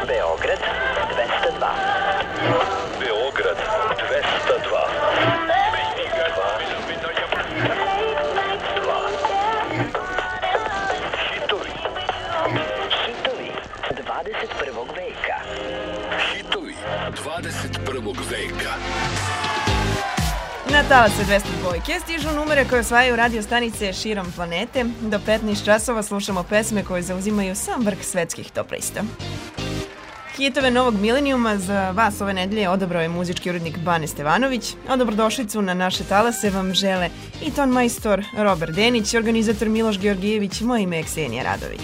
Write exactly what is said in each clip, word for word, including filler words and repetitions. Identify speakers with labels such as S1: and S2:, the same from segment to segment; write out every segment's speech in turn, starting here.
S1: Beograd dvesta dva.
S2: Beograd dvesta dva. Hitovi.
S1: Hitovi dvadeset prvog veka.
S2: Hitovi dvadeset prvog veka.
S3: Na talase dvesta dva stižu numere koje osvajaju radio stanice širom planete. Do petnaest časova slušamo pesme koje zauzimaju sam vrh svetskih top lista. Hitove novog milenijuma za vas ove nedelje odabrao je muzički urednik Bane Stevanović, a dobrodošlicu na naše talase vam žele i ton majstor Robert Denić, organizator Miloš Georgijević, moje ime je Ksenija Radović.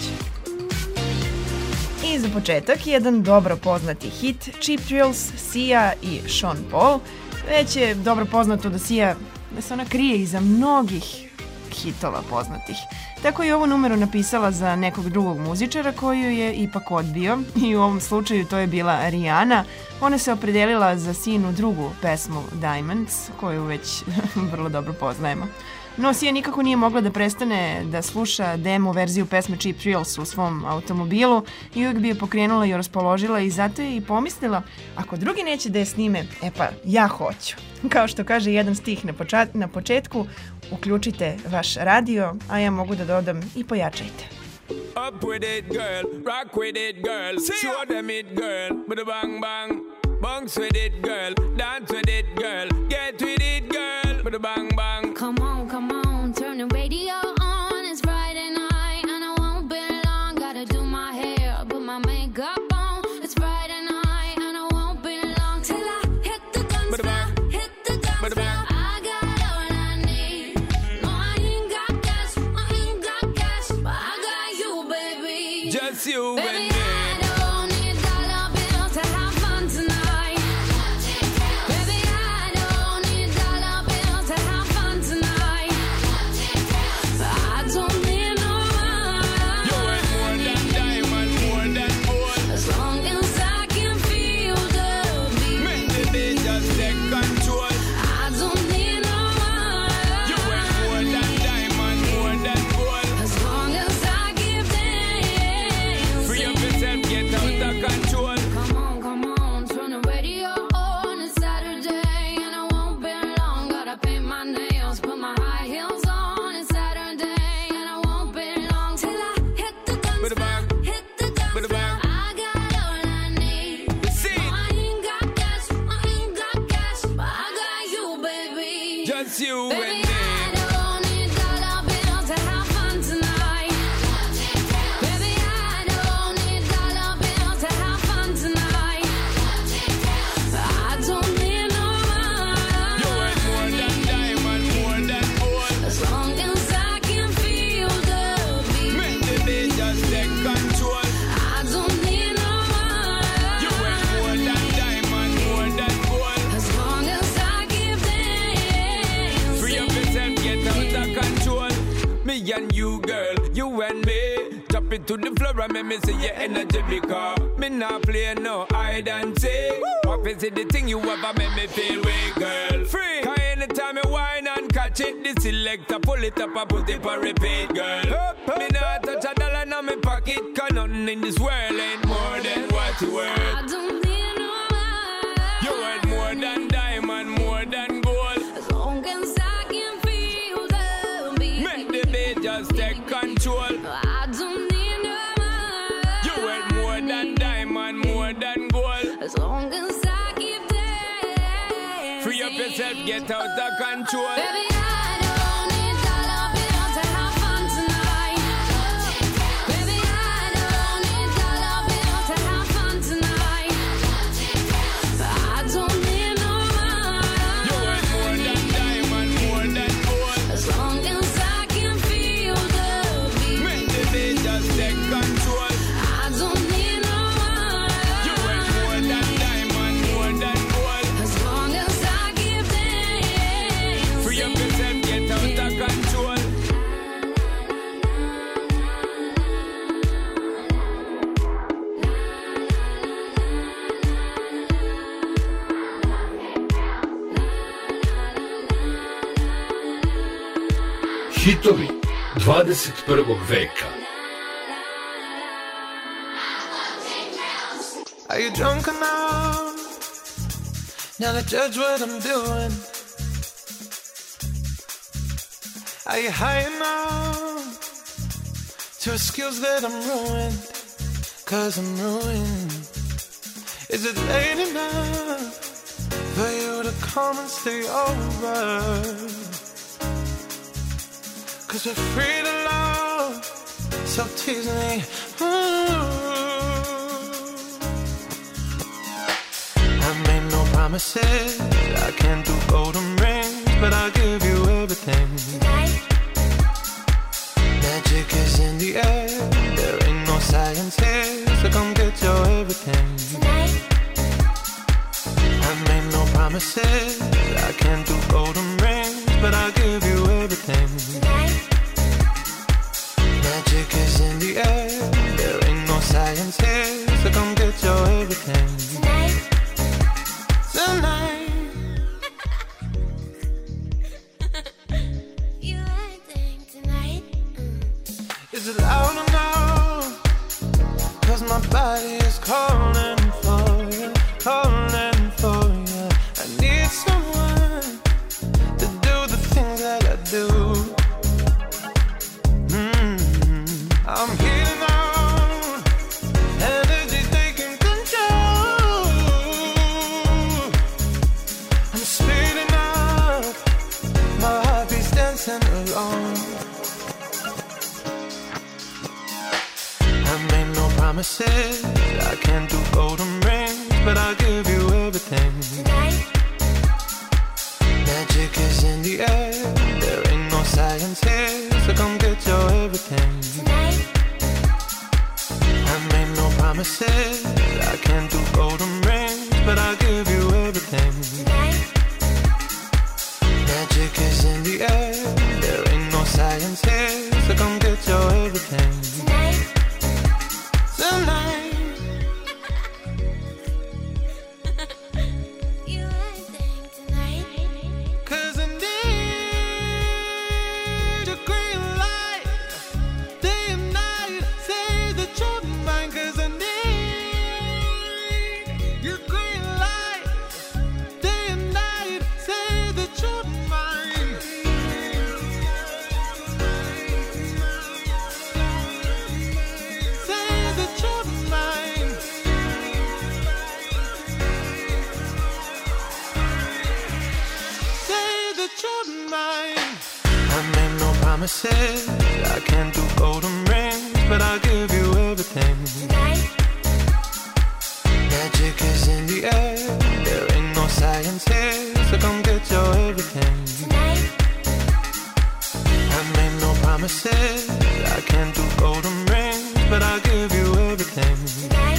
S3: I za početak jedan dobro poznati hit, Cheap Thrills, Sia i Sean Paul. Već je dobro poznato da Sia da se ona krije iza mnogih hitova poznatih. Tako je ovu numeru napisala za nekog drugog muzičara koju je ipak odbio i u ovom slučaju to je bila Rihanna. Ona se opredelila za sinu drugu pesmu Diamonds koju već vrlo dobro poznajemo. No Sia nikako nije mogla da prestane da sluša demo verziju pesme Cheap Thrills u svom automobilu i uvijek bi je pokrenula i raspoložila i zato je i pomislila ako drugi neće da je snime, e pa ja hoću. Kao što kaže jedan stih na, počat, na početku, uključite vaš radio, a ja mogu da dodam i pojačajte.
S4: Up with it girl, rock with it girl, show them it girl, bada bang bang, bounce with it girl, dance with it girl, get with it girl, bada bang bang.
S5: Come on, come on, turn the radio on, it's Friday night and I won't be long, gotta do my hair, put my makeup on, it's Friday night and I won't be long till I hit the guns now, hit the guns now, I got all I need, no I ain't got cash, I ain't got cash, but I got you baby,
S4: just you
S5: baby,
S4: and me.
S5: I don't need dollar bills to have fun tonight, baby I don't need dollar bills to have fun tonight, but I don't need no money,
S4: You ain't more than diamond, more than gold.
S5: as long as I can feel the beat,
S4: Make the beat just take control.
S5: I don't need no money,
S4: You ain't more than diamond, more than gold.
S5: as long as I give dance.
S4: Free up yourself, get out of control.
S5: Come on, come on, turn the radio on. It's Saturday and I won't be long. Gotta paint my nails, put my high heels on. It's Saturday and I won't be long till I hit the guns
S4: Bada
S5: now,
S4: bang.
S5: hit the guns
S4: Bada
S5: now.
S4: bang.
S5: I got all I need.
S4: See
S5: No,
S4: it.
S5: I ain't got cash, I ain't got cash, but I got you, baby.
S4: Just you
S5: Baby,
S4: and me.
S5: I don't need dollar bills to have fun tonight. Baby, I don't need dollar bills to have fun tonight. But I don't need no
S4: You ain't more
S5: money,
S4: than diamond, more than gold.
S5: as long as I can feel the
S4: Make
S5: beat.
S4: the beat just take control.
S5: I don't need no
S4: You ain't more
S5: money,
S4: than diamond, more than gold.
S5: as long as I give dance.
S4: Free up yourself, get out of control. Me and you, girl, you and me. Drop it to the floor and make me see your energy because me not play no hide and seek. What is it the thing you ever make me feel way, girl? Free. Cause anytime you whine and catch it, the selector pull it up and put it for repeat, girl. Me not touch a dollar in my pocket, cause nothing in this world ain't more than what you worth.
S5: I don't need no money.
S4: You worth more than diamond, more than gold.
S5: As long as I can feel the beat.
S4: Make the beat just take control.
S5: I don't need no money.
S4: You worth more than diamond, more than gold.
S5: As long as I keep dancing.
S4: Free up yourself, get out of control.
S5: Baby, I don't need dollar bills to have fun tonight. Baby, I don't need dollar bills to have fun tonight. But I don't need no
S4: You worth more
S5: money.
S4: than diamond, more than gold.
S5: As long as I can feel the beat.
S4: Make the beat just take control.
S5: I don't need no
S4: You worth
S5: money.
S4: more than diamond, more than gold.
S5: As long as I give dance.
S4: Free up yourself, get out of control.
S2: Hitovi dvadeset prvog veka.
S6: Are you drunk enough now to judge what I'm doing? Are you high enough to excuse that I'm ruined? Cause I'm ruined. Is it late enough for you to come and stay over? Cause we're free to love, so tease me. Ooh. I made no promises, I can't do golden rings, but I'll give you everything. Tonight. Magic is in the air, there ain't no science here, so come get your everything. Tonight. I made no promises, I can't do golden rings, but I'll give you everything. Tonight. Magic is in the air, there ain't no science here, so come get your everything. Tonight. Tonight. You acting tonight. Is it loud enough? Cause my body is calling for you, calling for you. I need someone to do the things that I do. Mm-hmm. I'm healing out, energy's taking control. I'm speeding up, my heart beats dancing alone. I made no promises, I can't do golden rings, but I'll give you everything. Tonight. Magic is in the air, there ain't no science here, so come get your everything. Tonight. I made no promises, I can't do golden rings, but I'll give you everything. Tonight. Magic is in the air, there ain't no science here, so come get your everything. Tonight. Tonight. You acting tonight. Cause I need a green light, day and night, say that you're mine. Cause I need your green light, day and night, say that you're mine. Say that you're mine. Say that you're mine. I made no promises, I can't do golden rings, but I'll give you everything. Tonight. Magic is in the air, there ain't no science here, so come get your everything. Tonight. I made no promises, I can't do golden rings, but I'll give you everything. Tonight.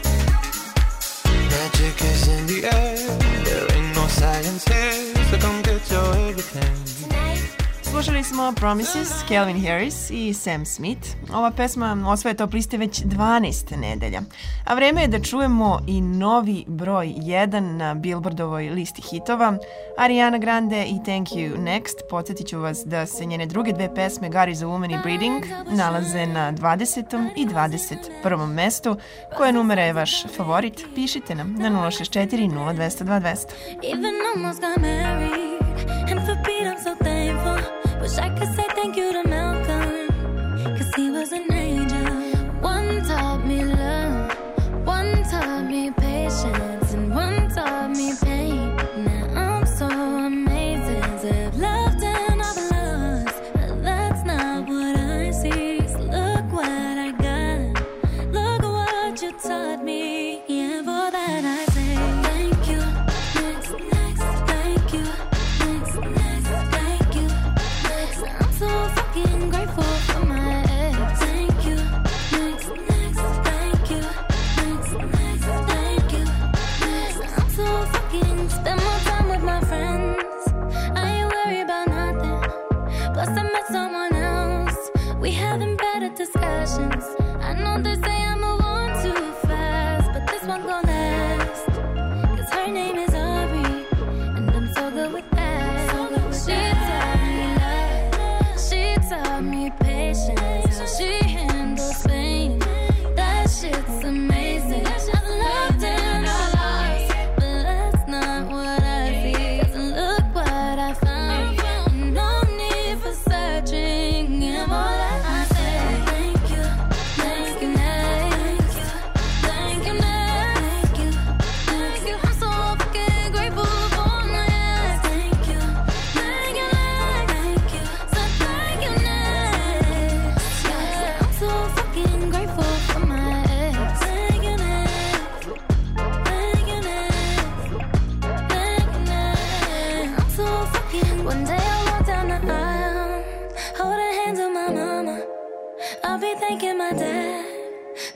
S6: Magic is in the air, there ain't no science here, so come get your everything.
S3: Slušali smo Promises, Calvin Harris i Sam Smith. Ova pesma osvaja top liste već dvanaest nedelja. A vreme je da čujemo i novi broj jedan na Billboardovoj listi hitova. Ariana Grande i Thank You Next. Podsjetit ću vas da se njene druge dve pesme God is a Woman i Breeding nalaze na dvadesetom i dvadeset prvom mestu. Koje numere je vaš favorit? Pišite nam na nula šest četiri nula dva zero dva dva zero.
S7: Even almost got married, and for Pete I'm so thankful. Wish I could say thank you to Malcolm, cause he was an angel. One taught me love, one taught me patience, and one taught me pain. Now I'm so amazing to have loved and I've lost, but that's not what I see. So look what I got, look what you taught me. Yeah, for that I say thank you. Next, next, thank you. Next, next, thank you. Next, I'm so fucking grateful for my ex. Thank you. Next, next, thank you. Next, next, thank you. Next, I'm so fucking spend more time with my friends. I ain't worried about nothing. Plus I met someone else. We having better discussions. I know they say I move on too fast.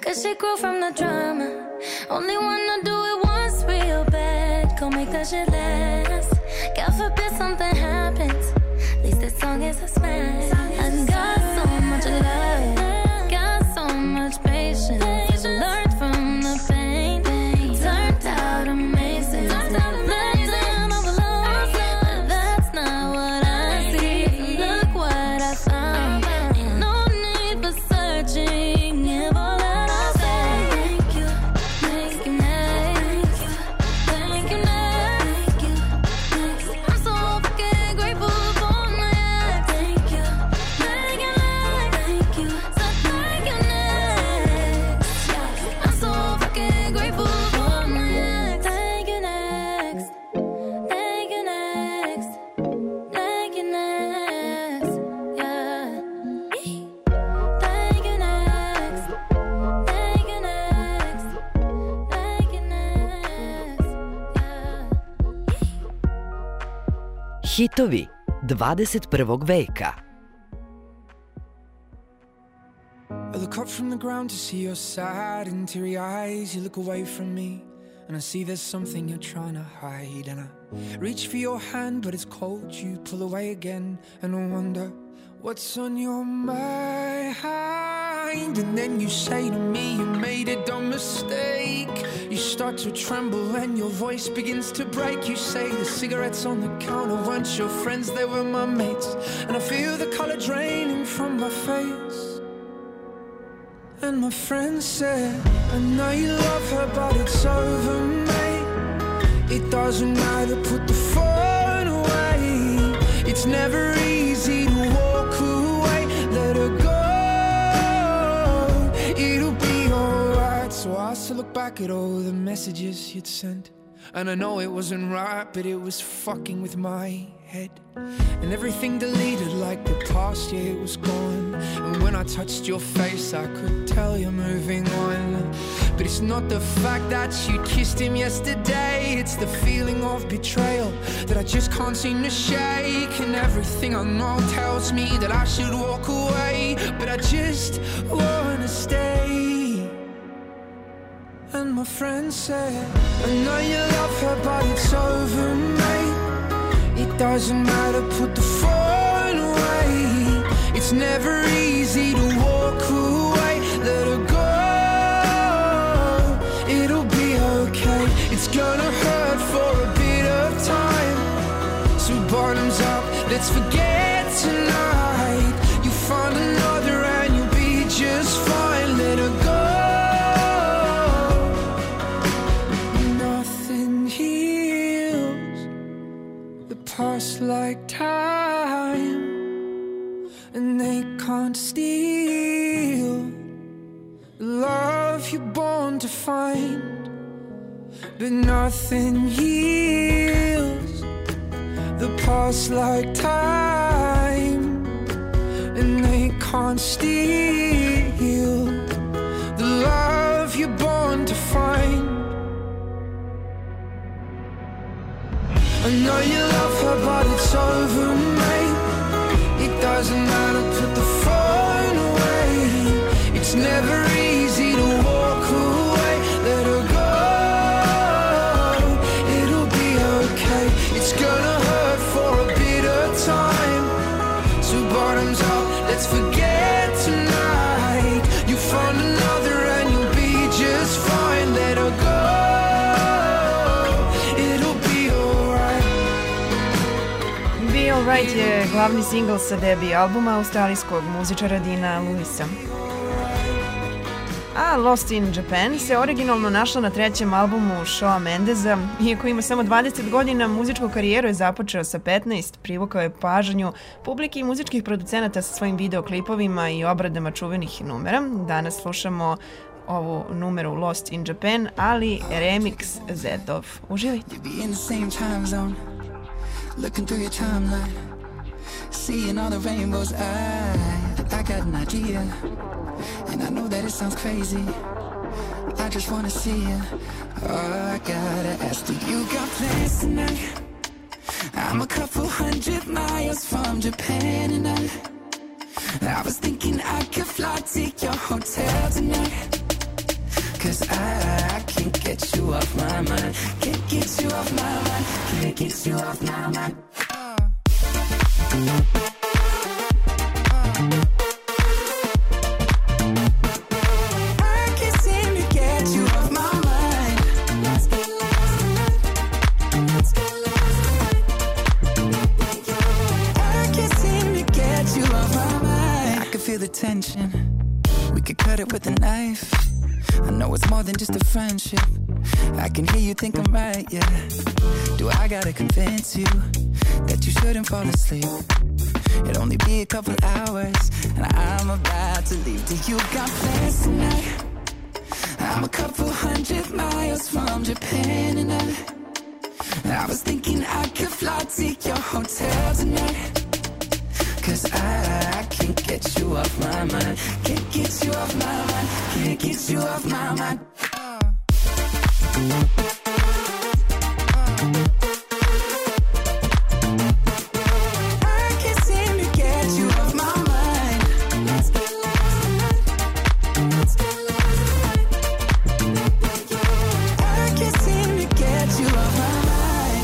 S7: Cause she grew from the drama. Only wanna do it once real bad. Go make that shit last. God forbid something happens. At least this song is a smash. I got so much love, got so much patience. Learned from the pain, turned out amazing. Let down overload, but that's not what I see. Look what I found. Ain't no need for searching. Give all that I say. Thank you, thank you, next. Thank you, next. I'm so fucking grateful for next. Thank you, thank you, next. Thank you, so thank you, next. I'm so fucking grateful for next. Thank you, next. Thank you, next. Thank you, next. Yeah. Thank you, next. Thank you, next. Thank you, next. Yeah.
S1: Hitovi dvadeset prvog veka.
S4: I look up from the ground to see your sad and teary eyes. You look away from me and I see there's something you're trying to hide. And I reach for your hand but it's cold. You pull away again and I wonder what's on your mind. And then you say to me you made a dumb mistake. You start to tremble and your voice begins to break. You say the cigarettes on the counter weren't your friends, they were my mates. And I feel the color draining from my face. And my friend said, I know you love her, but it's over, mate. It doesn't matter, put the phone away. It's never easy to walk away. Let her go, it'll be alright. So I still look back at all the messages you'd sent. And I know it wasn't right, but it was fucking with my head. And everything deleted like the past year was gone. And when I touched your face I could tell you're moving on. But it's not the fact that you kissed him yesterday. It's the feeling of betrayal that I just can't seem to shake. And everything I know tells me that I should walk away, but I just wanna stay. And my friend said, I know you love her, but it's over, mate. It doesn't matter, put the phone away. It's never easy to walk away. Let her go, it'll be okay. It's gonna hurt for a bit of time. So bottoms up, let's forget tonight. You find another and you'll be just fine. Let her go. Past like time, and they can't steal the love you're born to find. But nothing heals the past like time, and they can't steal the love you're born to find. I know you love her, but it's over, mate. It doesn't matter, put the phone away. It's never easy to walk away. Let her go, it'll be okay. It's gonna hurt for a bit of time. So bottoms up, let's forget tonight. You find another and you'll be just fine. Let her go.
S3: Alright je glavni singl sa debi albuma australijskog muzičara Dina Lewisa. A Lost in Japan se originalno našla na trećem albumu Shawn Mendesa. Iako ima samo dvadeset godina, muzičku karijeru je započeo sa petnaest, privukao je pažnju publike i muzičkih producenata sa svojim videoklipovima i obradama čuvenih numera. Danas slušamo ovu numeru Lost in Japan, ali remix Zedov. Uživajte!
S8: Looking through your timeline, seeing all the rainbows, I, I got an idea, and I know that it sounds crazy, I just wanna see you, oh, I gotta ask, do you got plans tonight? I'm a couple hundred miles from Japan, and I, I was thinking I could fly to your hotel tonight, Cause I, I can't get you off my mind. Can't get you off my mind. Can't get you off my mind. I can't seem to get you off my mind. Let's get lost tonight. Let's get lost tonight. I can't seem to get you off my mind. I can feel the tension. We could cut it with a knife. I know it's more than just a friendship. I can hear you think I'm right, yeah. Do I gotta convince you that you shouldn't fall asleep? It'll only be a couple hours and I'm about to leave. Do you got plans tonight? I'm a couple hundred miles from Japan and I, I was thinking I could fly to your hotel tonight. Cause I, I can't get you off my mind. Can't get you off my mind. Can't get you off my mind. I can't seem to get you off my mind. Let's get lost tonight. Let's get lost tonight. I can't seem to get you off my mind.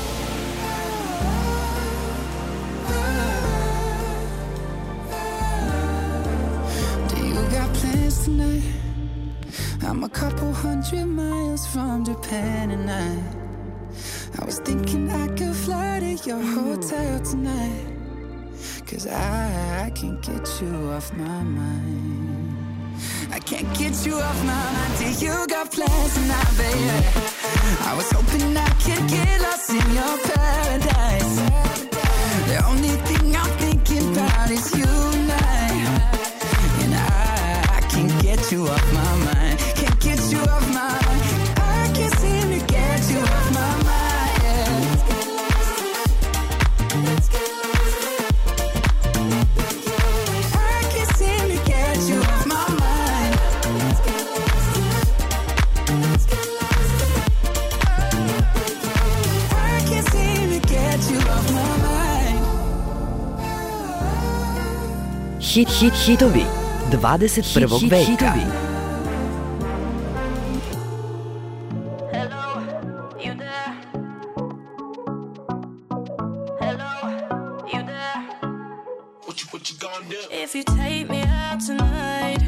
S8: Do you got plans tonight? I'm a couple hundred miles from Japan and I, I was thinking I could fly to your hotel tonight. Cause I, I can't get you off my mind. I can't get you off my mind. Do you got plans tonight, baby? I was hoping I could get lost in your paradise. The only thing I'm thinking about is you and I. And I, I can't get you off my mind. Can't get you off my mind. I can't seem to get you off my mind, yeah. Let's get lost tonight. I can't seem to get you off my mind. Let's get lost tonight. Let's get lost tonight. I can't seem to get you off my mind.
S1: Hit, hit, hitovi dvadeset prvog
S3: Hit, hit,
S1: veka.
S3: hitovi.
S7: If you take me out tonight,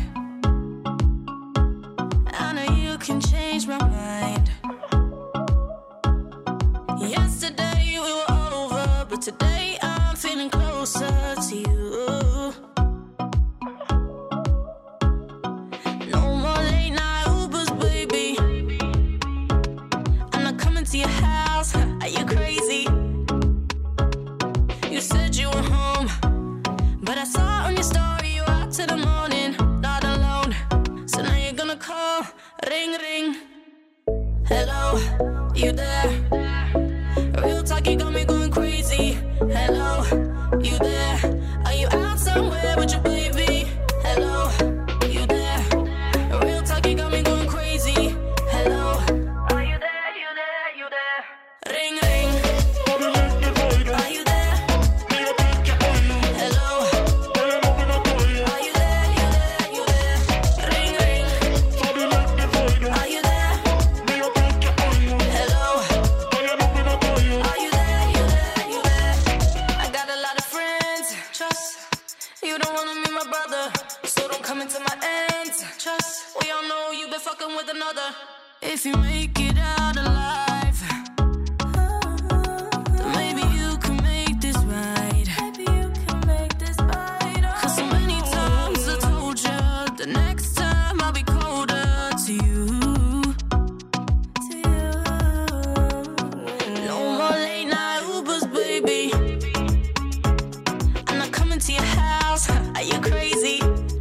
S7: I know you can change my mind. Yesterday we were over, but today I'm feeling closer to you. No more late night Ubers, baby. I'm not coming to your house. Are you crazy? You said you were home, but I saw on your story you out till the morning, not alone. So now you're gonna call, ring, ring. Hello, you there? Real talk, you got me going crazy. Hello, you there? Are you out somewhere with your baby? Hello, you there? Real talk, you got me going crazy. Hello, are you there? You there? You there? Ring, ring. Are you there? Hello. Are you there? You there? You there? Ring, ring. Are you there? Hello. Are you there? You there? You there? I got a lot of friends. Trust. You don't wanna meet my brother, so don't come into my ends. Trust. We all know you've been fucking with another. If you make it out alive, then maybe you can make this right. Maybe you can make this right. Cause so many times I told you the next time I'll be colder to you. To you. No more late night Ubers, baby. I'm not coming to your house. Are you crazy?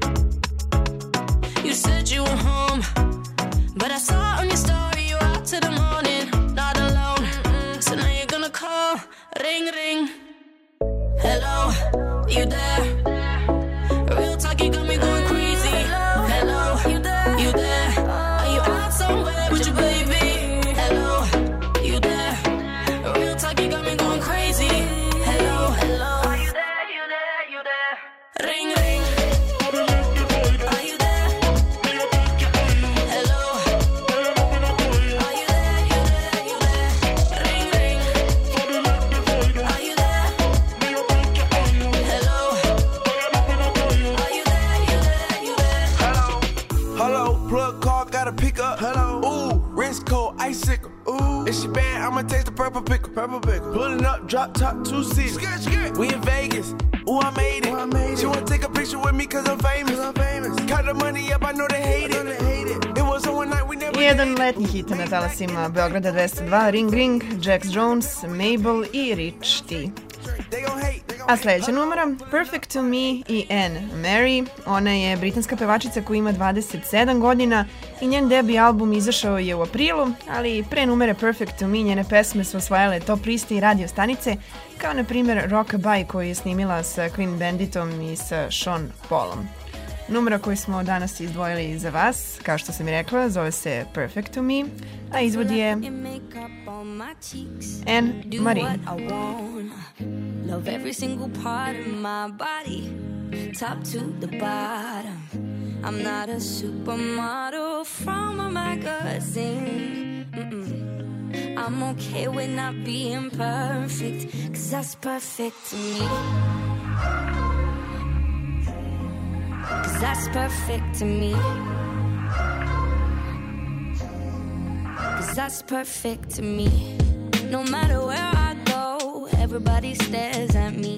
S7: You said you were home, but I saw on your story you out till the morning, not alone. So now you're gonna call, ring, ring. Hello, you there? Real talk, you got me going crazy. Hello, you there? You there? Are you out somewhere with your baby? Hello, you there? Real talk, you got me going crazy. Hello, hello. Are you there? You there? You there? Ring, ring. Are you there? Hello.
S6: a pickup. Hello. Ooh, wrist cold, icicle. Ooh, if she bad, I'ma taste the purple pickle. Purple pickle. Pulling up, drop top, two seats. We in Vegas. Ooh, I made it. Ooh, I made she it. Wanna take a picture with me cause I'm famous. Cause I'm famous. Count the money up, I know they hate it. They hate it. It was one night we never.
S3: Jedan letnji hit na talasima Beograda dvesta dva, Ring Ring, Jax Jones, Mabel i Rich T. A sljedeća numera, Perfect to Me i Anne Mary. Ona je britanska pevačica koja ima dvadeset sedam godina i njen debi album izašao je u aprilu, ali pre numere Perfect to Me njene pesme su osvajale top liste i radio stanice, kao na primjer Rockabye koju je snimila sa Queen Banditom i sa Sean Paulom. Numera koju smo danas izdvojili za vas, kao što sam i rekla, zove se Perfect to Me, a izvod je Anne Marie.
S7: Love every single part of my body, top to the bottom. I'm not a supermodel from a magazine. Mm-mm. I'm okay with not being perfect, cause that's perfect to me. Cause that's perfect to me. Cause that's perfect to me. No matter where I go, everybody stares at me.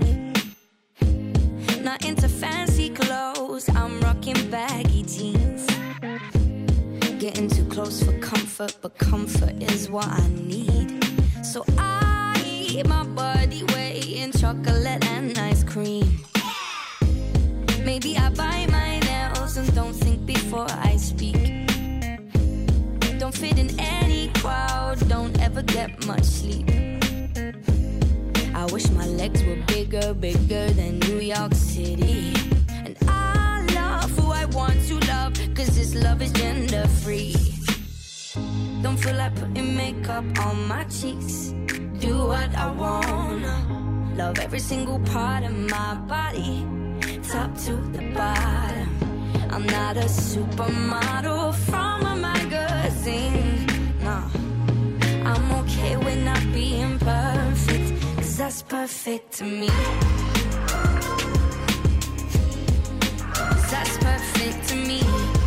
S7: Not into fancy clothes, I'm rocking baggy jeans. Getting too close for comfort, but comfort is what I need. So I eat my body weight in chocolate and ice cream. Maybe I bite my nails and don't think before I speak. Don't fit in any crowd, don't ever get much sleep. I wish my legs were bigger, bigger than New York City. And I love who I want to love, cause this love is gender free. Don't feel like putting makeup on my cheeks. Do what I wanna. Love every single part of my body, top to the bottom. I'm not a supermodel from a magazine. No, I'm okay with not being perfect, cause that's perfect to me. Cause that's perfect to me.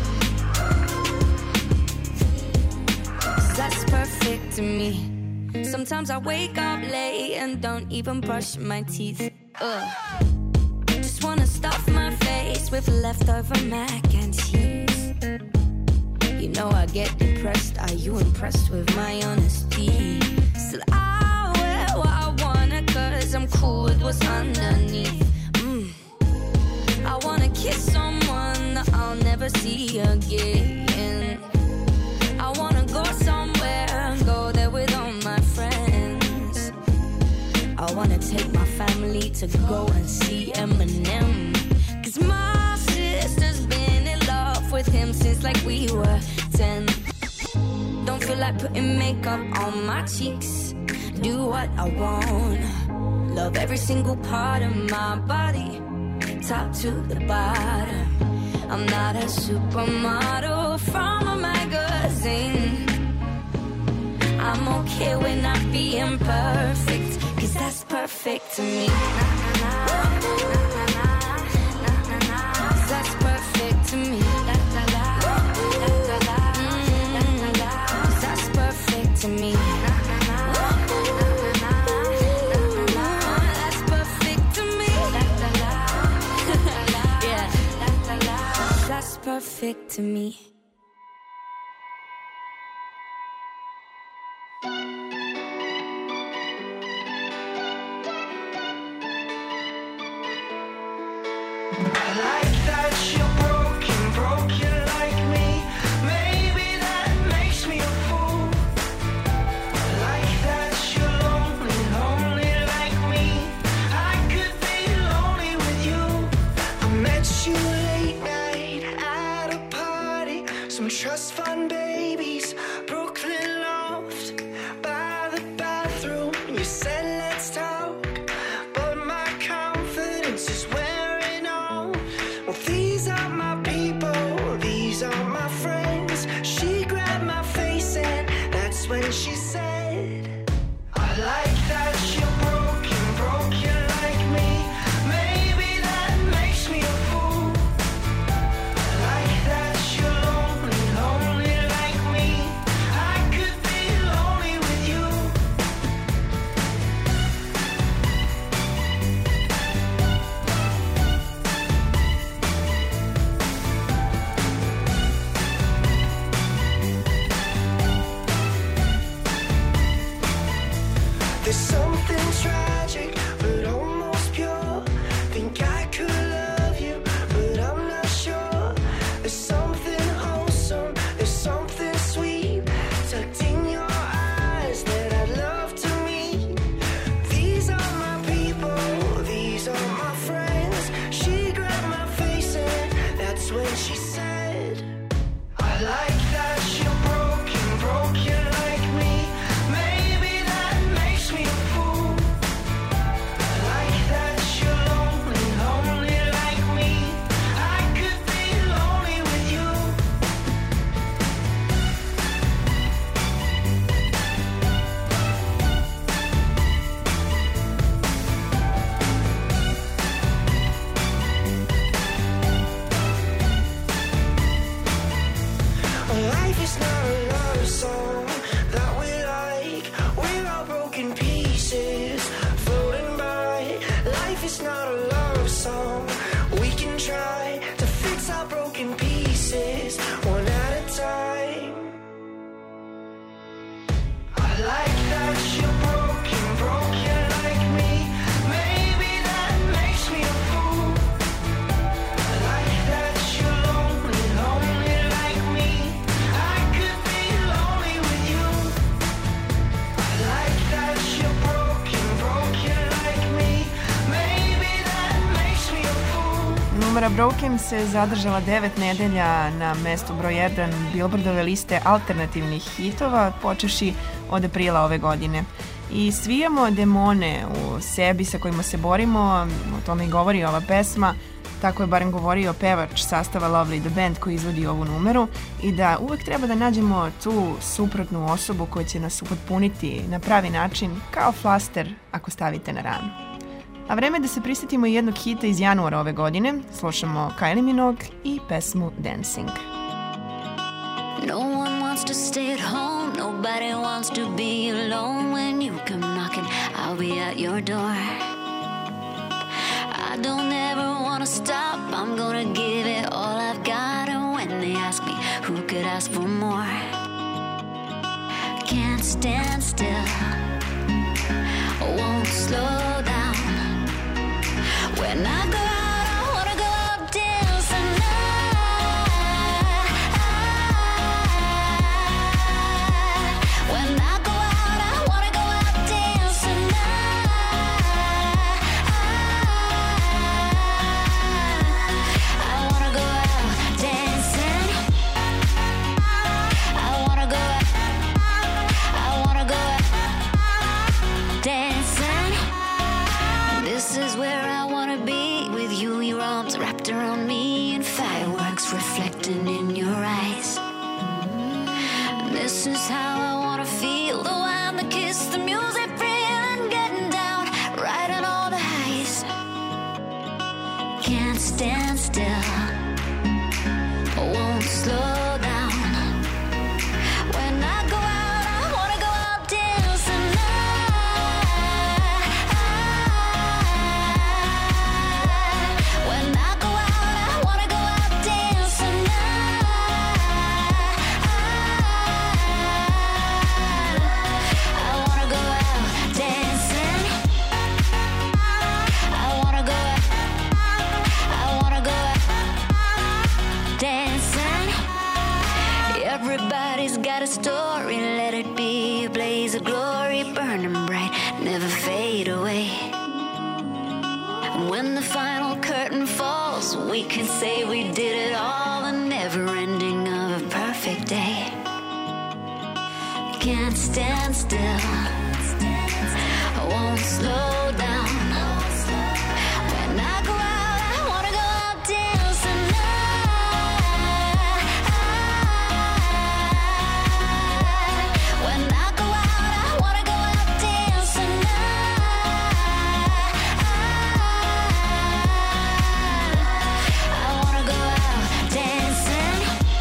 S7: Cause that's perfect to me. Sometimes I wake up late and don't even brush my teeth. Ugh. Just wanna stuff my face with leftover mac and cheese. You know I get depressed, are you impressed with my honesty? Still I wear what I wanna cause I'm cool with what's underneath. mm. I wanna kiss someone that I'll never see again. I wanna go somewhere, go there with all my friends. I wanna take my family to go and see Eminem, cause my sister's been in love with him since like we were ten. Don't feel like putting makeup on my cheeks. Do what I want. Love every single part of my body, top to the bottom. I'm not a supermodel from a magazine. I'm okay with not being perfect, cause that's perfect to me. Cause that's perfect to me. Cause that's perfect to me. That's perfect to me. Yeah. That's perfect to me.
S6: Trust fund babies, Brooklyn loft, by the bathroom. You said let's talk, but my confidence is wearing on. Well, these are my people, these are my friends. She grabbed my face and that's when she said, I like that you're broken, broken like me. Maybe that makes me a fool. I like that you're lonely, lonely like There's something tragic, but almost pure. Think I could love you, but I'm not sure. There's something wholesome, there's something sweet tucked in your eyes that I'd love to meet. These are my people, these are my friends. She grabbed my face and that's when she said, I like that you're broken, broken like me. Maybe that makes me a fool. I like that you're lonely, lonely like me. I could be lonely with you. Life is not a love song that we like. We're all broken pieces floating by. Life is not a love song. We can try to fix our broken pieces one at a time. I like that you're broken, broken like me. Maybe that makes me a fool. I like that you're lonely, lonely like me. I could be lonely with you. I like that you're broken, broken like me. Maybe that makes me a fool.
S3: Numera Broken se zadržala devet nedelja na mestu broj jedan Billboardove liste alternativnih hitova, počeši od aprila ove godine. I svijamo demone u sebi sa kojima se borimo, o tome i govori ova pesma, tako je barem govorio pevač sastava Lovely the Band koji izvodi ovu numeru, i da uvek treba da nađemo tu suprotnu osobu koja će nas upotpuniti na pravi način, kao flaster ako stavite na ranu. A vreme je da se prisjetimo jednog hita iz januara ove godine. Slušamo Kylie Minogue i pesmu Dancing.
S7: No one wants to stay at home, nobody wants to be alone. When you come knocking, I'll be at your door. I don't ever want to stop, I'm gonna give it all I've got. And when they ask me, who could ask for more? Can't stand still, won't slow down. When I go out, I wanna go out dancing. When I go out, I wanna go out dancing. I wanna go out dancing. I wanna go out. I wanna go out dancing. This is where I wanna be with you, your arms wrapped around me and fireworks reflecting in your eyes. This is how I wanna feel, the wine, the kiss, the music, feeling, getting down, riding all the highs. Can't stand still, won't slow down. When I go out, I wanna go out dancing. When I go out, I wanna go out dancing. I wanna go out dancing. I wanna go out. I wanna go out dancing. Everybody's got a story, let it be a blaze of glory, burning bright, never fade away. When the final curtain falls, we can say we did it all, the never ending of a perfect day. Can't stand still, I won't slow down. When I go out, I wanna go out dancing. When I go out, I wanna go out dancing. I wanna go out dancing.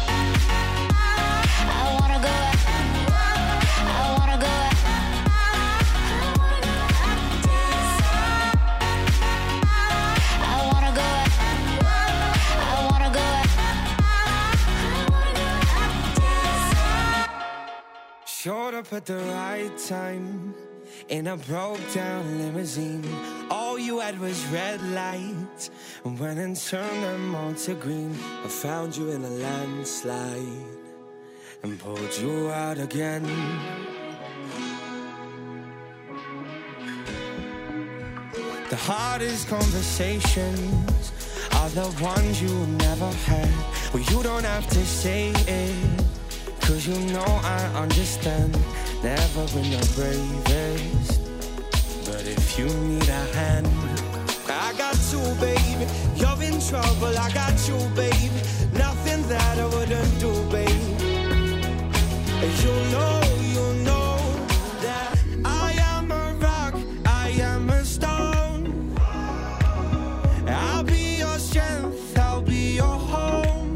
S7: I wanna go out. I wanna go out. I wanna go out dancing. I wanna go out. I wanna go out. I wanna go out dancing.
S6: Showed up at the right time,
S9: in a broke down limousine. All you had was red lights, and went and turned them all to green. I found you in a landslide and pulled you out again. The hardest conversations are the ones you never had. Well, you don't have to say it, 'cause you know I understand. Never been the bravest, but if you need a hand, I got you, baby. You're in trouble, I got you, baby. Nothing that I wouldn't do, baby. You know, you know that I am a rock, I am a stone. I'll be your strength, I'll be your home.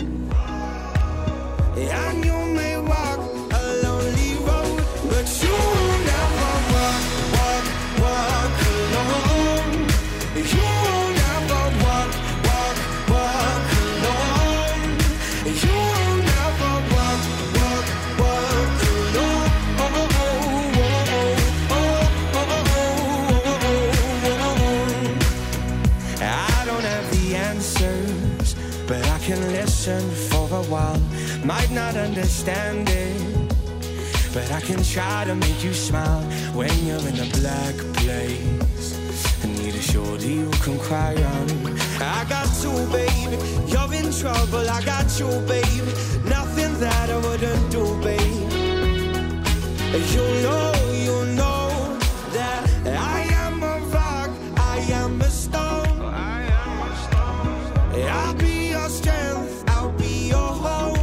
S9: And you may walk a lonely road, but you will never walk, walk, walk alone. You will never walk, walk, walk alone. You will never walk, walk, walk alone. Oh, oh, oh, oh, oh, oh, oh. I don't have the answers, but I can listen for a while. Might not understand it, but I can try to make you smile when you're in a black place. I need a shoulder you can cry on. I got you, baby. You're in trouble, I got you, baby. Nothing that I wouldn't do, baby. You know, you know that I am a rock, I am a stone. I am a stone. I'll be your strength, I'll be your home.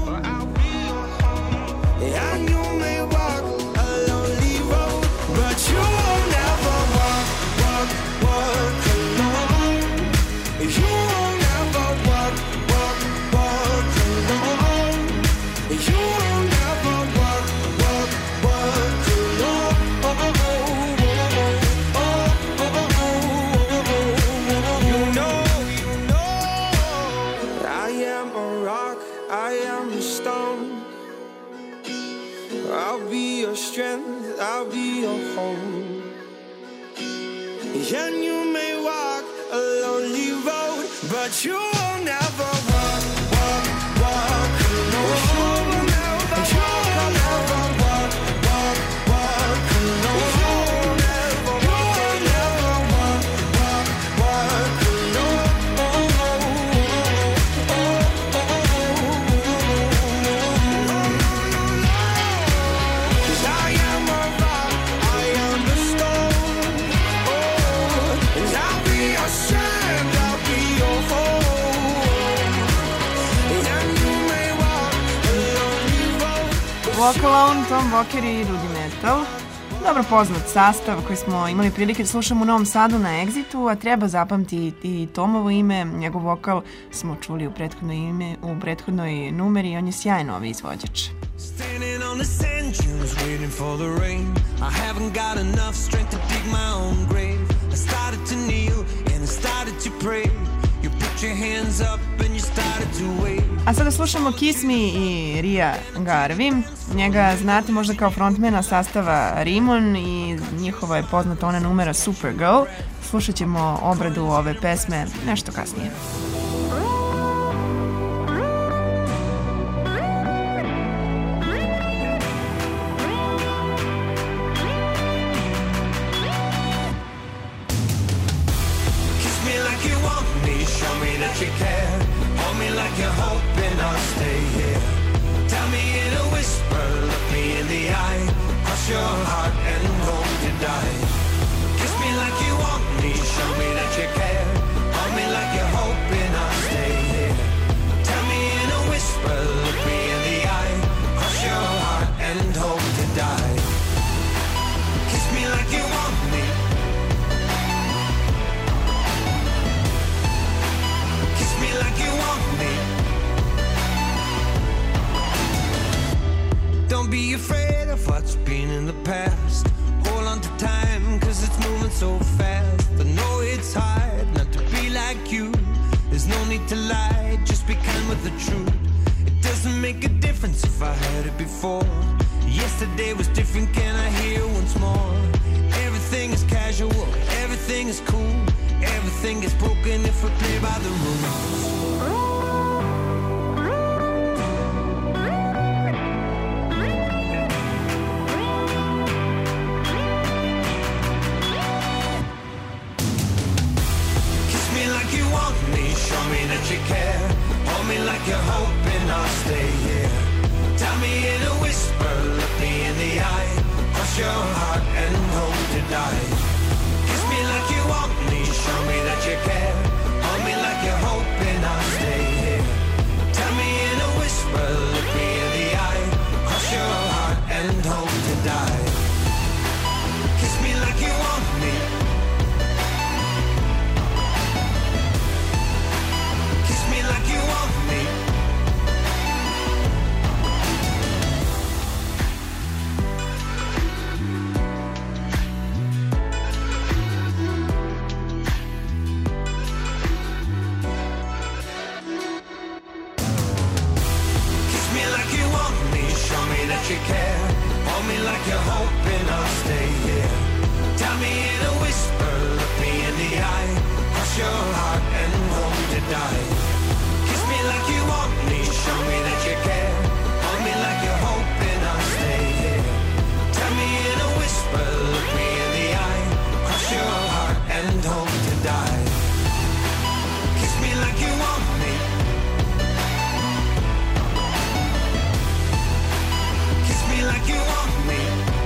S9: And you may walk a lonely road, but you will never walk, walk, walk alone. You will never walk, walk, walk alone. You will never walk, walk, walk alone. Oh, oh, oh, oh, oh, oh, oh, oh. You know, you know, I am a rock, I am a stone. I'll be your strength, I'll be your home. And you may walk a lonely road, but you will never walk, walk, walk alone. You will never, you will never walk, walk, walk alone. You will never, you will never walk, walk, walk alone. Oh, oh, oh, oh, oh, I am a rock, I am a stone. Oh, and I'll be your strength, I'll be your home. And you may walk a lonely road.
S3: Walk Alone, Tom Walker i Rudimental. Dobro poznat sastav koji smo imali prilike da slušamo u Novom Sadu na Exitu, a treba zapamtiti i Tomovo ime. Njegov vokal smo čuli u prethodnoj, ime, u prethodnoj numeri i on je sjajan novi izvođač.
S10: Standing on the sand dunes waiting for the rain. I haven't got enough strength to dig my own grave. I started to kneel and I started to pray. You put your hands up and you started to wave.
S3: A sada slušamo Kiss Me i Ria Garvey. Njega znate možda kao frontmana sastava Rimon i njihova je poznata ona numera Supergirl. Slušat ćemo obradu ove pesme nešto kasnije.
S10: You care, hold me like you're hoping I'll stay here. Tell me in a whisper, look me in the eye. Cross your heart and hope to die. Kiss me like you want me, show me that you care. Hold me like you're hoping I'll stay here. Tell me in a whisper, look me in the eye. Cross your heart and hope to die. Kiss me like you want me. Like you want me. Don't be afraid of what's been in the past. Hold on to time, cause it's moving so fast. I know it's hard not to be like you. There's no need to lie, just be kind with the truth. It doesn't make a difference if I heard it before. Yesterday was different, can I hear once more? Everything everything gets broken if we play by the rules. Show me that you care. Hold me like you're hoping I'll stay here. Tell me in a whisper, look me in the eye. Cross your heart and hope to die. Kiss me like you want me. Show me that you care. Hold me like you're hoping I'll stay here. Tell me in a whisper, look me in the eye. Cross your heart and hope to die. Kiss me like you want me. Like you want me. Kiss me like you want me. Show me that you care. Hold me like you're hoping I'll stay here. Tell me in a whisper, look me in the eye. Cross your heart and hope to die. Like you want me, show me that you care. Hold me like you're hoping I'll stay here. Tell me in a whisper, look me in the eye. Cross your heart and hope to die. Kiss me like you want me. Kiss me like you want me.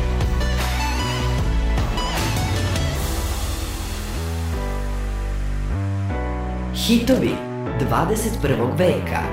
S1: Hitovi dvadeset prvog veka.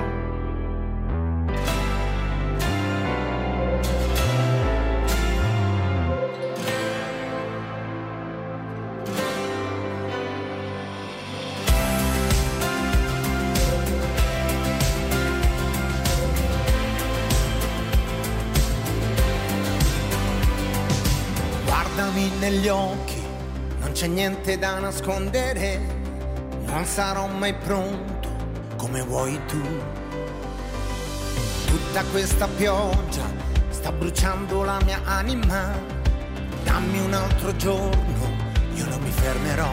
S11: Guardami negli occhi, non c'è niente da nascondere, non sarò mai pronto come vuoi tu. Tutta questa pioggia sta bruciando la mia anima. Dammi un altro giorno, io non mi fermerò.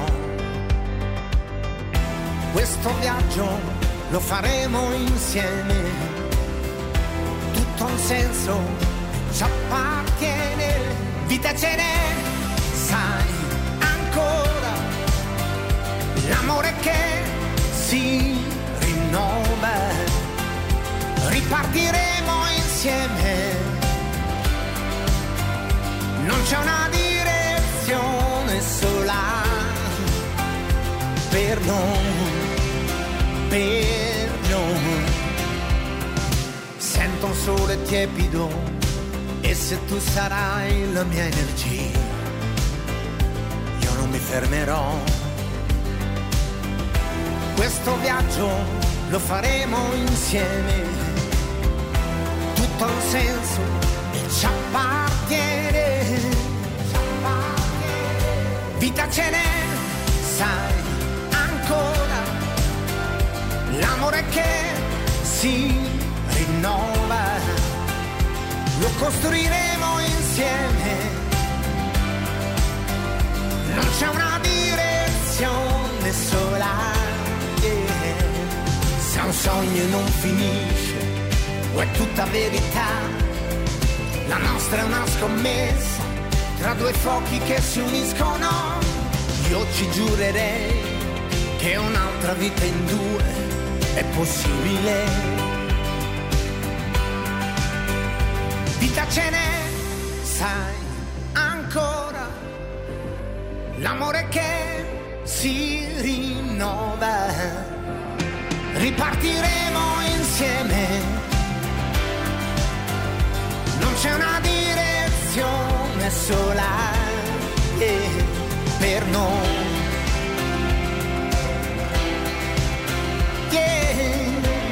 S11: Questo viaggio lo faremo insieme. Tutto ha un senso, ci appartiene. Vita ce n'è, sai ancora. L'amore che si rinnova, ripartiremo insieme. Non c'è una direzione sola per noi, per noi. Sento un sole tiepido e se tu sarai la mia energia, io non mi fermerò. Questo viaggio lo faremo insieme. Tutto ha un senso e ci appartiene. Vita ce n'è, sai ancora. L'amore che si rinnova, lo costruiremo insieme. Non c'è una direzione sola. Se un sogno non finisce o è tutta verità, la nostra è una scommessa tra due fuochi che si uniscono. Io ci giurerei che un'altra vita in due è possibile. Vita ce n'è, sai ancora. L'amore che si rinnova, ripartiremo insieme. Non c'è una direzione sola eh, per noi. Yeah.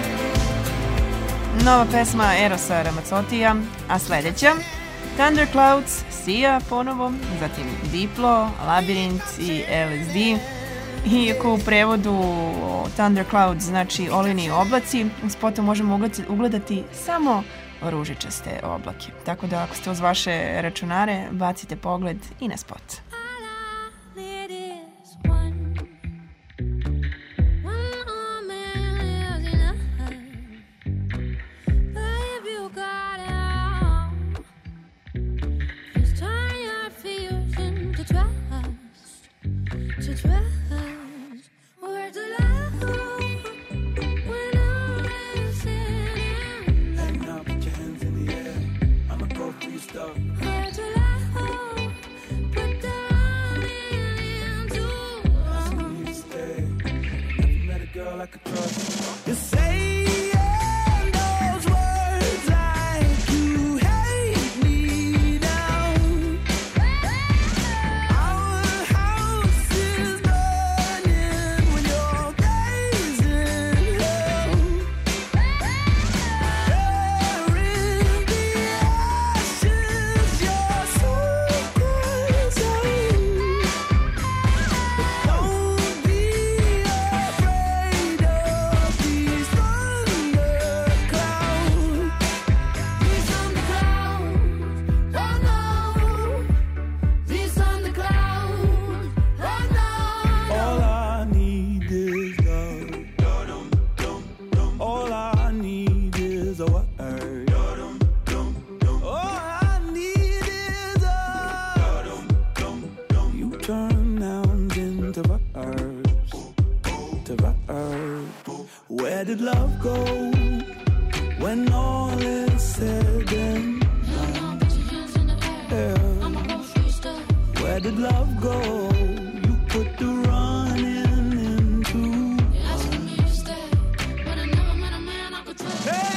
S3: Nova pesma Erosa Ramazzottija, a sljedeća Thunderclouds, Sia ponovo, zatim Diplo, Labirint i L S D. Iako u prevodu Thunderclouds znači olujni oblaci, u spotu možemo ugledati samo ružičaste oblake. Tako da ako ste uz vaše računare, bacite pogled i na spot.
S4: restart.
S7: Where do I put the running into?
S4: Asking you to stay. Never met a girl I could trust.
S6: You say those words like you hate me now. Our house is burning when you're gazing hell. There in the ashes, you're so crazy. Don't be afraid of these Where did love go when all is said and done? Yeah. Where did love go? You put the running into. Hey!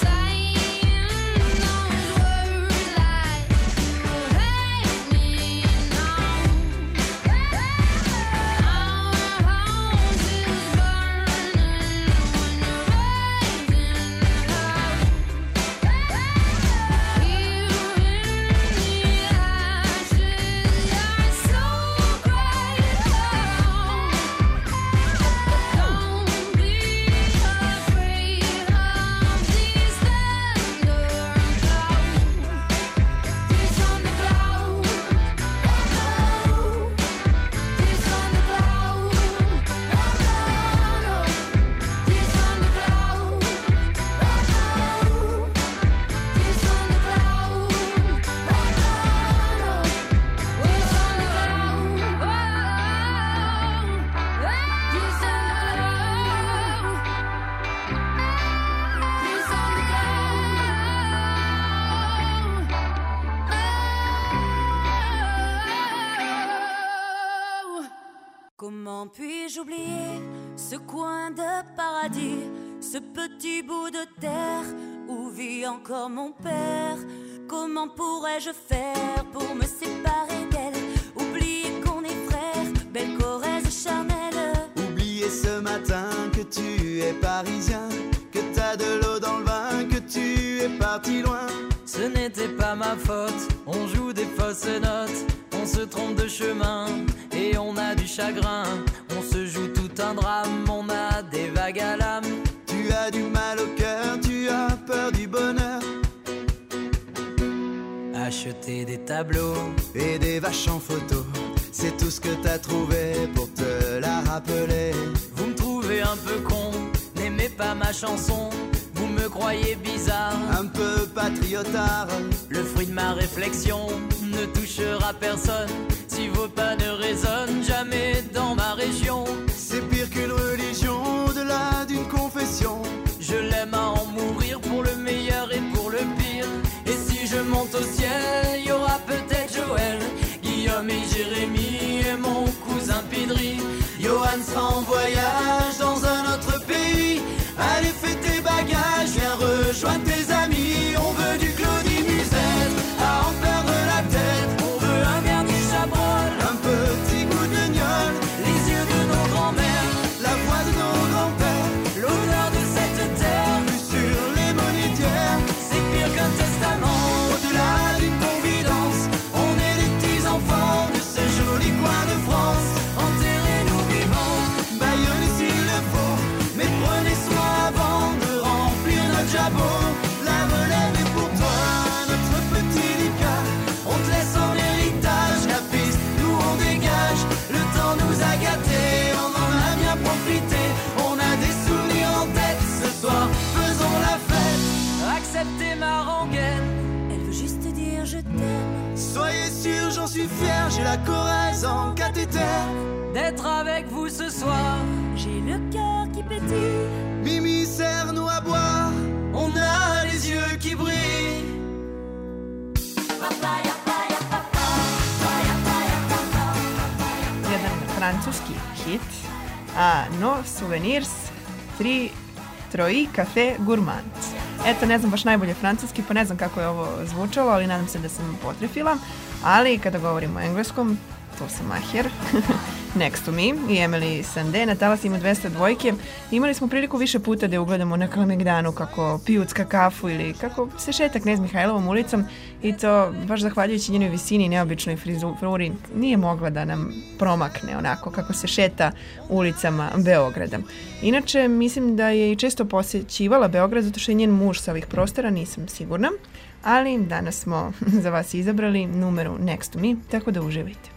S7: Comment puis-je oublier ce coin de paradis, ce petit bout de terre où vit encore mon père? Comment pourrais-je faire pour me séparer d'elle? Oublier qu'on est frères, belle Corrèze charnelle.
S12: Oublier ce matin que tu es parisien, que t'as de l'eau dans le vin, que tu es parti loin.
S13: Ce n'était pas ma faute, on joue des fausses notes, on se trompe de chemin et on a du chagrin. On se joue tout un drame, on a des vagues à l'âme.
S12: Tu as du mal au cœur, tu as peur du bonheur.
S13: Acheter des tableaux
S12: et des vaches en photo, c'est tout ce que t'as trouvé pour te la rappeler.
S13: Vous me trouvez un peu con, n'aimez pas ma chanson. Vous me croyez bizarre,
S12: un peu patriotard.
S13: Le fruit de ma réflexion ne touchera personne si vos pas ne résonnent jamais dans ma région.
S12: C'est pire qu'une religion, au-delà d'une confession.
S13: Je l'aime à en mourir pour le meilleur et pour le pire. Et si je monte au ciel, y aura peut-être Joël, Guillaume et Jérémy et mon cousin Pidri.
S12: Johan sera en voyage dans un autre pays. Allez, fais tes bagages, viens rejoindre tes amis. On veut du Claudie Musette, à en perdre la tête.
S13: On veut un vernis Chabrol,
S12: un petit goût de gnôle,
S13: les yeux de nos grands-mères,
S12: la voix de nos grands-pères,
S13: l'odeur de cette terre,
S12: vue sur les monétières.
S13: C'est pire qu'un testament,
S12: au-delà d'une confidence. On est les petits enfants de ce joli coin de France.
S13: Enterrez-nous vivants,
S12: baillonnez s'il le faut, mais prenez soin avant de remplir notre jabot. La relève est pour toi, notre petit Lucas. On te laisse en héritage la piste, nous on dégage. Le temps nous a gâtés, on en a bien profité. On a des souvenirs en tête, ce soir faisons la fête.
S13: Acceptez ma rengaine,
S7: elle veut juste dire je t'aime.
S12: Soyez sûr, j'en suis fier, j'ai la Corrèze en cathéter.
S13: D'être avec vous ce soir,
S7: j'ai le cœur qui pétille.
S12: Mimi, serre-nous à boire, on a les yeux qui brillent.
S3: francuski hit, a No Souvenirs tri Troi Café Gourmand. Eto, ne znam baš najbolje francuski, pa ne znam kako je ovo zvučalo, ali nadam se da sam potrefila. Ali kada govorimo o engleskom, to sam maher. Next to Me i Emily Sandé na talasima dvesta dvojke. Imali smo priliku više puta da je ugledamo na Kalemegdanu kako pijucka kafu ili kako se šeta Knez Mihajlovom ulicom i to baš zahvaljujući njenoj visini i neobičnoj frizuri nije mogla da nam promakne onako kako se šeta ulicama Beograda. Inače, mislim da je i često posjećivala Beograd zato što je njen muž sa ovih prostora, nisam sigurna, ali danas smo za vas izabrali numeru Next to Me, tako da uživajte.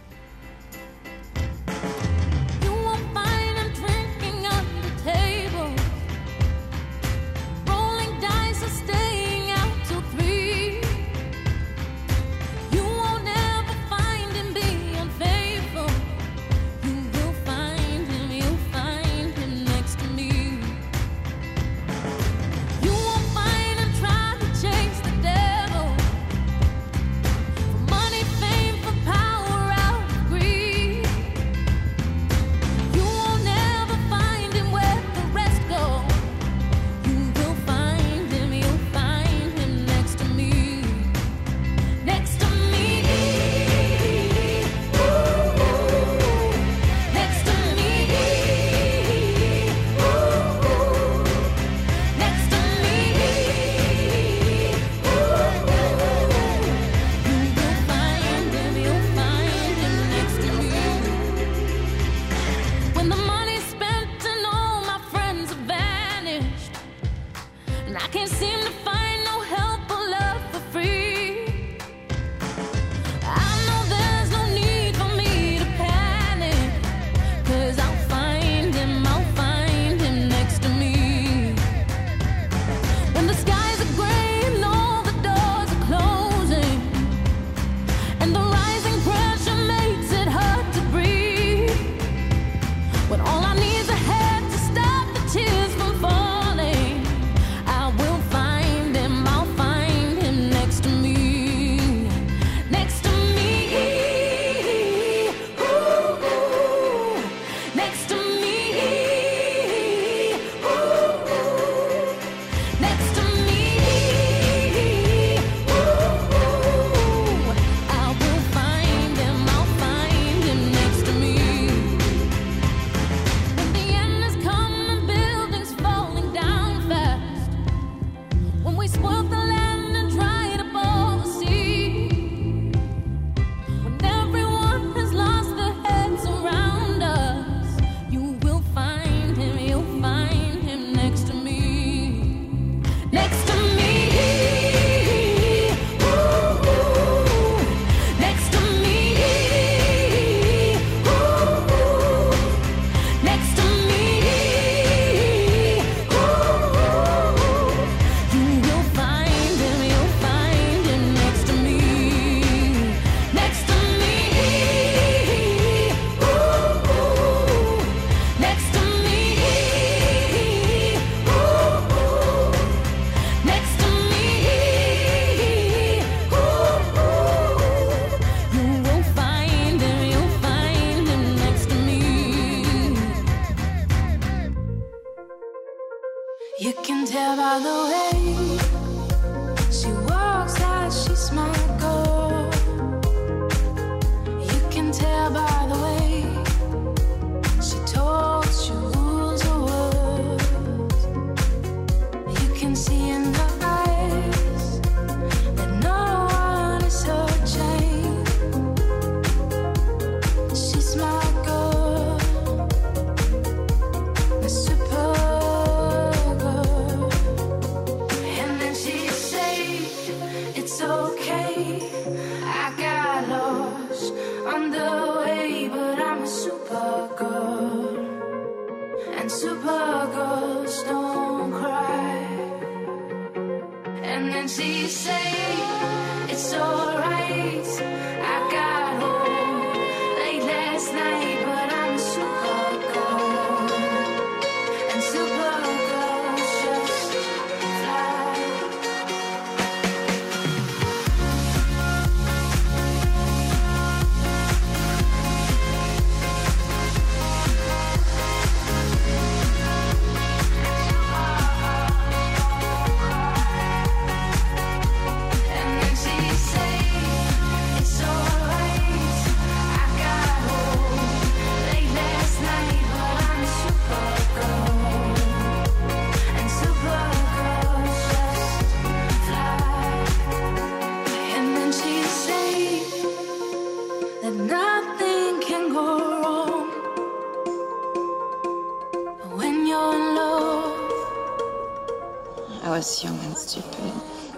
S14: just young and stupid.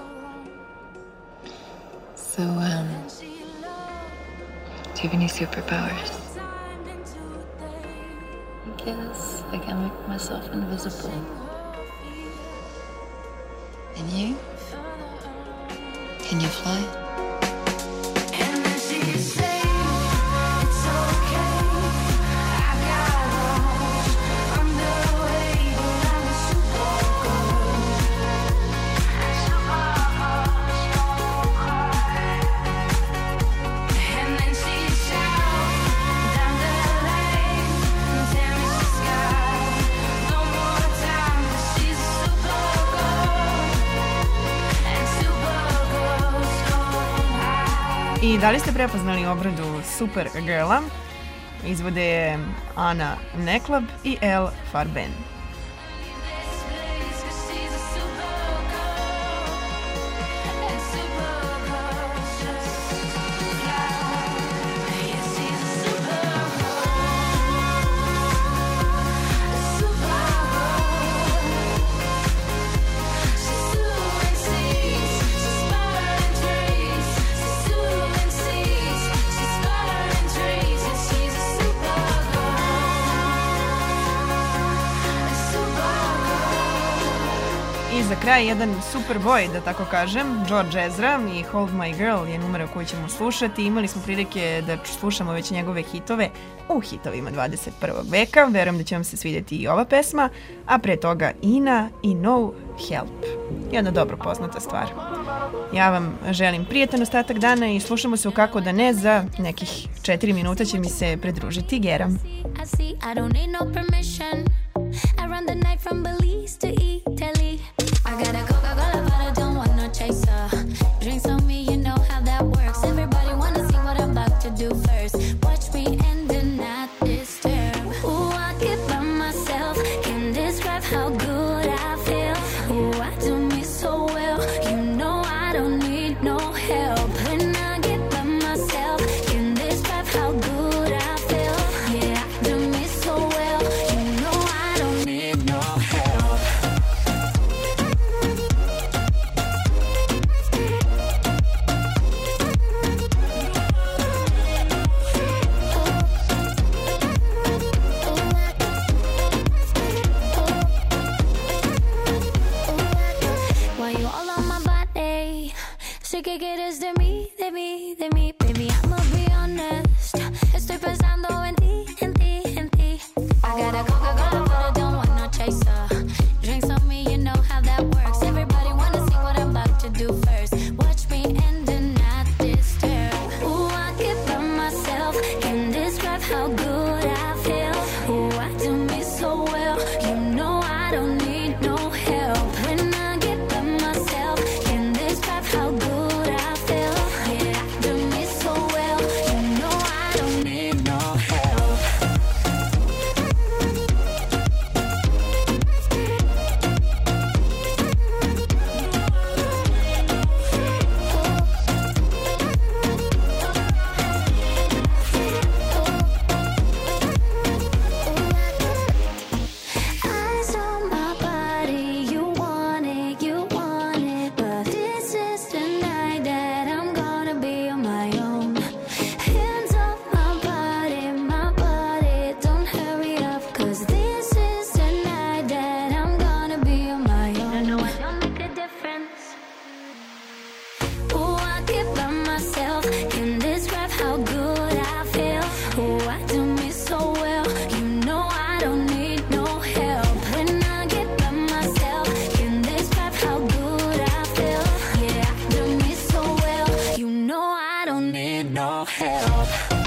S14: So, um, do you have any superpowers? I guess I can make myself invisible. And you? Can you fly?
S3: I da li ste prepoznali obradu Supergirla? Izvode je Ana Neklab i Elle Farben. I za kraj jedan super boj, da tako kažem, George Ezra i Hold My Girl je numera koju ćemo slušati. Imali smo prilike da slušamo već njegove hitove u hitovima dvadeset prvog veka. Verujem da će vam se svidjeti i ova pesma, a pre toga Ina i No Help. Jedna dobro poznata stvar. Ja vam želim prijetan ostatak dana i slušamo se u Kako da ne. Za nekih četiri minuta će mi se pridružiti Gera.
S7: I see, I don't need no permission. I run the night from Belize to Italy. I got a Coca-Cola, but I don't want no chaser. Drinks on me, you know how that works. Everybody wanna see what I'm about to do first. Watch me and then not disturb. Ooh, I get by myself. Can describe how good I feel. Ooh, I do me so well. You know I don't need no help. When I get by myself, can describe how good I feel. Yeah, I do me so well. You know I don't need no help. Why you all on my body? Sick of it is de mí, de mí, de mí. Baby, I'ma be honest. Estoy pensando en ti, en ti, en ti. I got a Coca-Cola, but I don't want no chaser. Drinks on me, you know how that works. Everybody wanna see what I'm about to do first. Watch me and do not disturb. Ooh, I get by myself. Can describe how good I feel. Ooh, I do me so well. You know I don't need no help. When I get by myself, can describe how good I feel. Yeah, I do me so well. You know I don't need no help. Eyes on my body, you want it, you want it. But this is the night that I'm gonna be on my own. Hands off my body, my body, don't hurry up. Cause this is the night that I'm gonna be on my own. I know I don't make a difference. Ooh, I get by myself. Can describe how good I feel. Ooh, I do me so well. You know I don't need no help. When I get by myself, can describe how good I feel. Yeah, I do me so well. You know I don't need no help.